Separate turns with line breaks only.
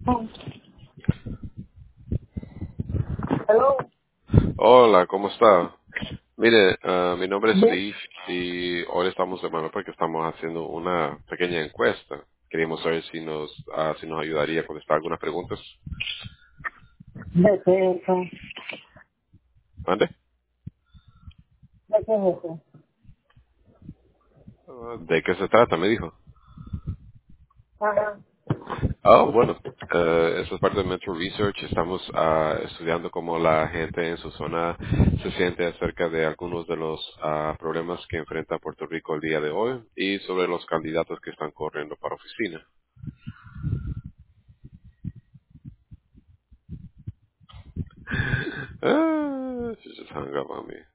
Hello.
Hola, ¿cómo está? Mire, mi nombre es
Bien.
Steve y hoy estamos llamando porque estamos haciendo una pequeña encuesta. Queríamos saber si nos ayudaría a contestar algunas preguntas.
¿De qué es eso?
¿Ande?
¿De qué es eso?
¿De qué se trata? Me dijo.
Ajá.
Bueno, eso es parte de Metro Research. Estamos estudiando cómo la gente en su zona se siente acerca de algunos de los problemas que enfrenta Puerto Rico el día de hoy y sobre los candidatos que están corriendo para oficina. She just hung up on me.